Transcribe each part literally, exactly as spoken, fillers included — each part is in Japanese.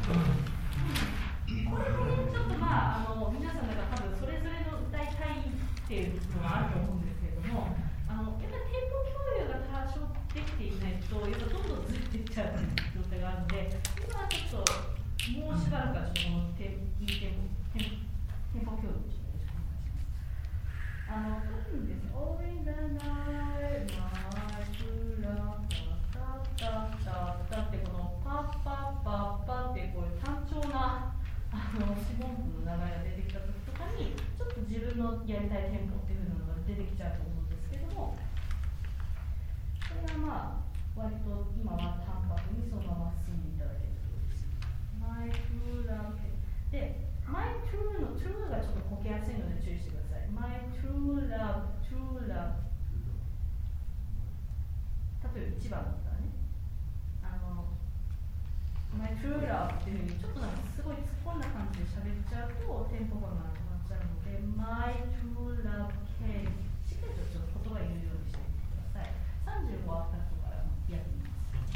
これもね、ちょっとまあ、あの皆さんなんか多分それぞれの歌いたいっていうのがあると思うんですけれども、あのやっぱりテンポ共有が多少できていないと、やっぱどんどんずれていっちゃう状態があるので、今はちょっともうしばらくはちょっとこのテンいいテンポテンテンポ共有をちょっとよろしくお願いします。あの特にですね、All in the night, my true love, タタタタってこのパッパッパッパってこういう単調なあの四分音符の名前が出てきた時とかにちょっと自分のやりたいテンポっていうのが出てきちゃうと思うんですけども、これはまあ割と今は淡白にそのまま進んでいただけるというです。My true love で My true の true がちょっとこけやすいので注意してください。My true love, true love 例えばいちばんだったらね、あの My true love っていうふうにちょっとなんかすごい突っ込んだ感じで喋っちゃうとテンポがなくなっちゃうので My true love came しっかりとちょっと言葉を言うようにしてみてください。さんじゅうごアフターとからやってみます。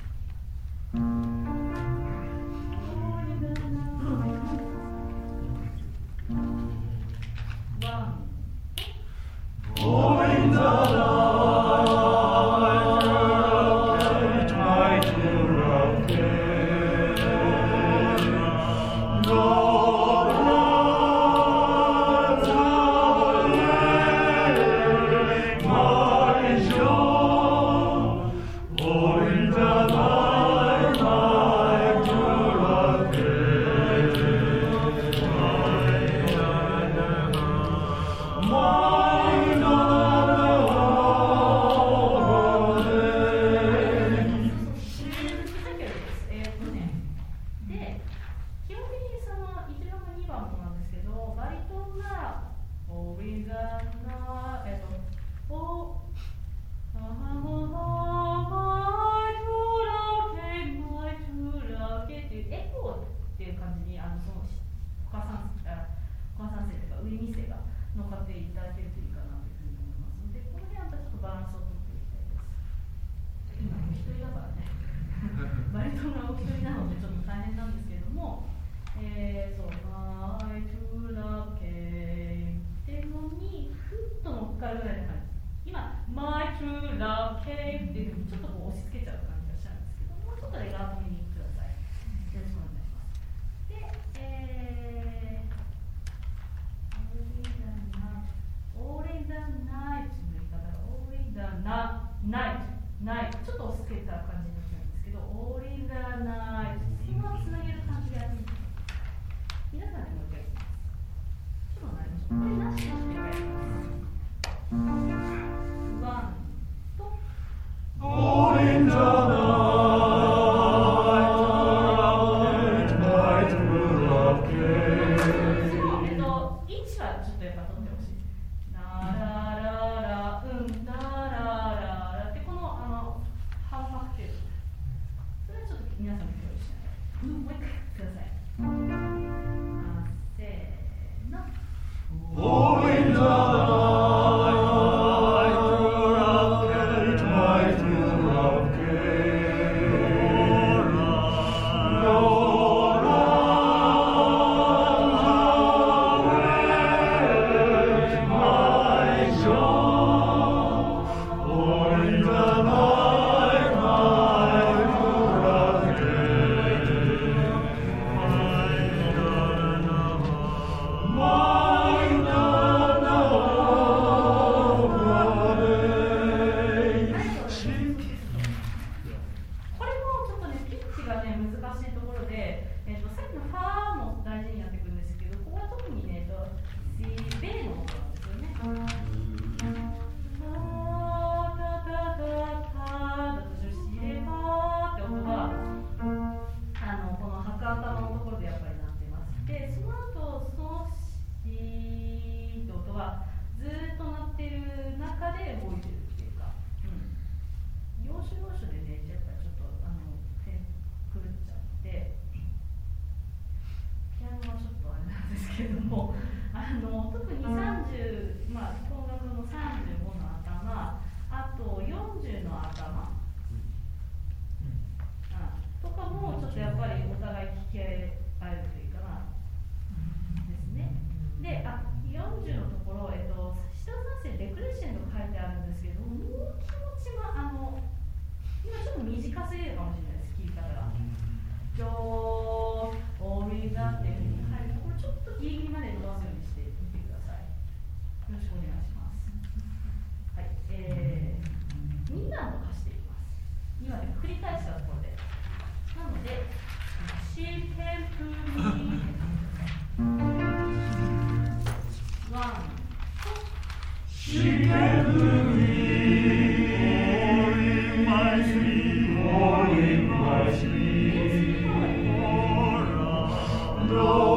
けども、あの特にさんじゅう、まあ、高額のさんじゅうごの頭、あとよんじゅうの頭、うん、とかもちょっとやっぱりお互い聞きき合えるというかなですね。で、あ、よんじゅうのところ、えっと、下の三世デクレッシェンド書いてあるんですけど、もう気持ちはあの今ちょっと短すぎるかもしれないです、聞き方が。今日オーリーだっていうふうに入ると、これちょっとギリギリまで伸ばすようにしてみてください。よろしくお願いします。はい、えー、に段と貸していきます。にはね、繰り返したところで。なので、シーテンプミワンとシーテンプミNo